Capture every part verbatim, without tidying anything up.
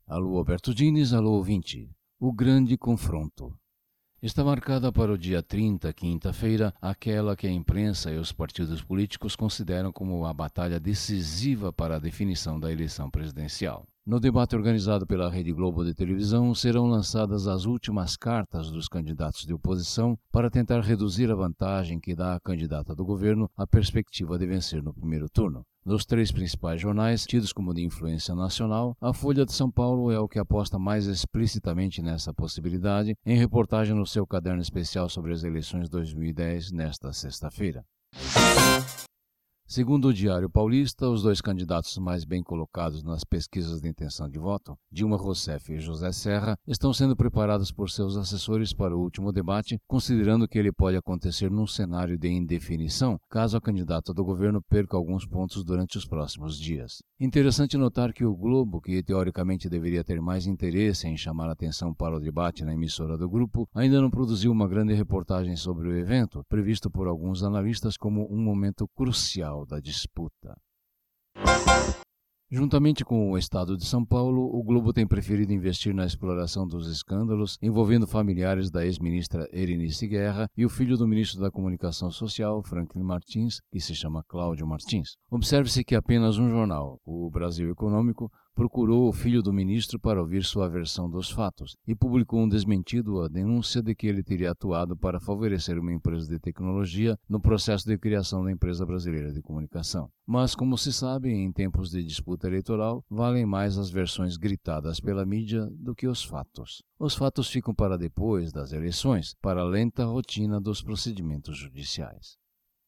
Alô, Alberto Diniz, alô, ouvinte. O grande confronto. Está marcada para o dia trinta, quinta-feira, aquela que a imprensa e os partidos políticos consideram como a batalha decisiva para a definição da eleição presidencial. No debate organizado pela Rede Globo de televisão, serão lançadas as últimas cartas dos candidatos de oposição para tentar reduzir a vantagem que dá à candidata do governo a perspectiva de vencer no primeiro turno. Dos três principais jornais, tidos como de influência nacional, a Folha de São Paulo é o que aposta mais explicitamente nessa possibilidade, em reportagem no seu caderno especial sobre as eleições de dois mil e dez, nesta sexta-feira. Segundo o Diário Paulista, os dois candidatos mais bem colocados nas pesquisas de intenção de voto, Dilma Rousseff e José Serra, estão sendo preparados por seus assessores para o último debate, considerando que ele pode acontecer num cenário de indefinição, caso a candidata do governo perca alguns pontos durante os próximos dias. Interessante notar que o Globo, que teoricamente deveria ter mais interesse em chamar a atenção para o debate na emissora do grupo, ainda não produziu uma grande reportagem sobre o evento, previsto por alguns analistas como um momento crucial da disputa. Juntamente com o Estado de São Paulo, o Globo tem preferido investir na exploração dos escândalos envolvendo familiares da ex-ministra Erenice Guerra e o filho do ministro da Comunicação Social, Franklin Martins, que se chama Cláudio Martins. Observe-se que apenas um jornal, o Brasil Econômico, procurou o filho do ministro para ouvir sua versão dos fatos e publicou um desmentido à denúncia de que ele teria atuado para favorecer uma empresa de tecnologia no processo de criação da empresa brasileira de comunicação. Mas, como se sabe, em tempos de disputa eleitoral, valem mais as versões gritadas pela mídia do que os fatos. Os fatos ficam para depois das eleições, para a lenta rotina dos procedimentos judiciais.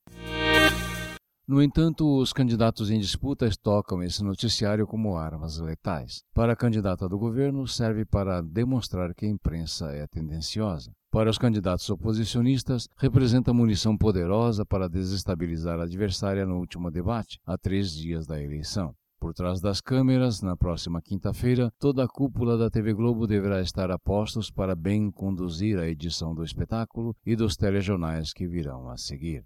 No entanto, os candidatos em disputa estocam esse noticiário como armas letais. Para a candidata do governo, serve para demonstrar que a imprensa é tendenciosa. Para os candidatos oposicionistas, representa munição poderosa para desestabilizar a adversária no último debate, a três dias da eleição. Por trás das câmeras, na próxima quinta-feira, toda a cúpula da T V Globo deverá estar a postos para bem conduzir a edição do espetáculo e dos telejornais que virão a seguir.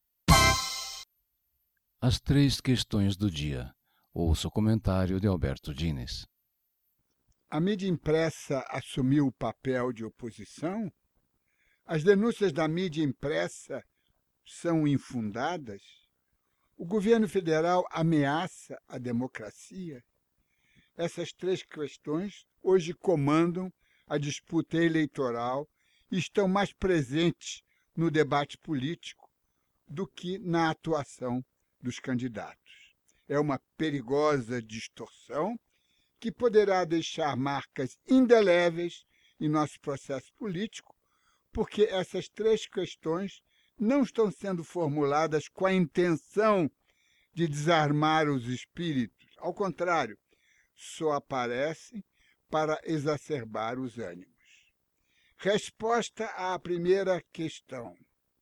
As três questões do dia. Ouça o comentário de Alberto Diniz. A mídia impressa assumiu o papel de oposição? As denúncias da mídia impressa são infundadas? O governo federal ameaça a democracia? Essas três questões hoje comandam a disputa eleitoral e estão mais presentes no debate político do que na atuação dos candidatos. É uma perigosa distorção que poderá deixar marcas indeléveis em nosso processo político, porque essas três questões não estão sendo formuladas com a intenção de desarmar os espíritos. Ao contrário, só aparecem para exacerbar os ânimos. Resposta à primeira questão.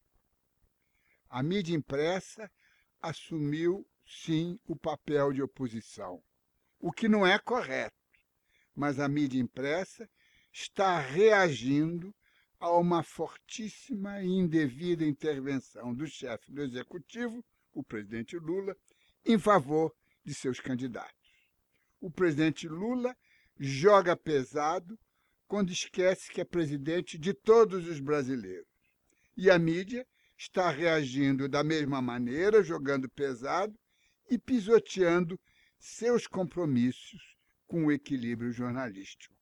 A mídia impressa assumiu, sim, o papel de oposição, o que não é correto, mas a mídia impressa está reagindo a uma fortíssima e indevida intervenção do chefe do Executivo, o presidente Lula, em favor de seus candidatos. O presidente Lula joga pesado quando esquece que é presidente de todos os brasileiros. E a mídia está reagindo da mesma maneira, jogando pesado e pisoteando seus compromissos com o equilíbrio jornalístico.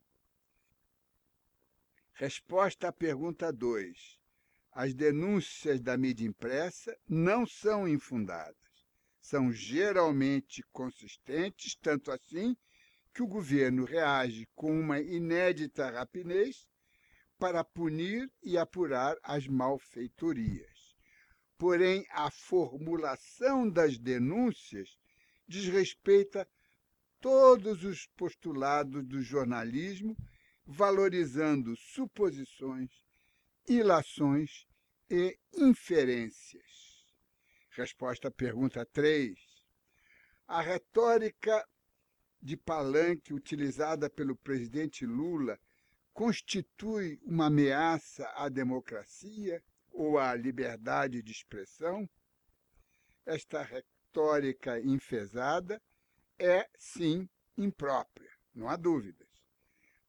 Resposta à pergunta dois. As denúncias da mídia impressa não são infundadas. São geralmente consistentes, tanto assim que o governo reage com uma inédita rapidez para punir e apurar as malfeitorias. Porém, a formulação das denúncias desrespeita todos os postulados do jornalismo, valorizando suposições, ilações e inferências. Resposta à pergunta três. A retórica de palanque utilizada pelo presidente Lula constitui uma ameaça à democracia ou à liberdade de expressão? Esta retórica enfesada é, sim, imprópria, não há dúvidas.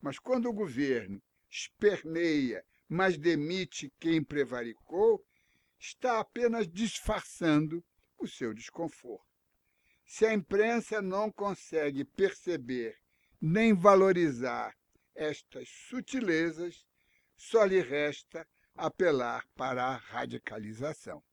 Mas quando o governo esperneia, mas demite quem prevaricou, está apenas disfarçando o seu desconforto. Se a imprensa não consegue perceber nem valorizar estas sutilezas, só lhe resta apelar para a radicalização.